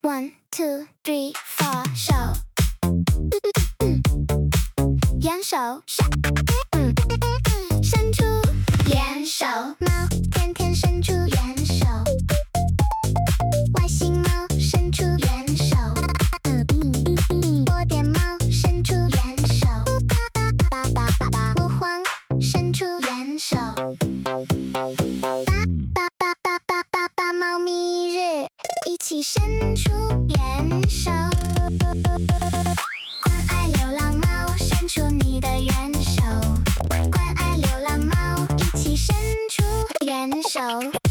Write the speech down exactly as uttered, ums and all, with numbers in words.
One, two, three, four， 手，援手，嗯，伸出援手，猫天天伸出援手，外星猫伸出援手，波点猫伸出援手，魔皇伸出援手，八八八八八八猫咪日，一起伸出援手，关爱流浪猫，伸出你的援手，关爱流浪猫，一起伸出援手。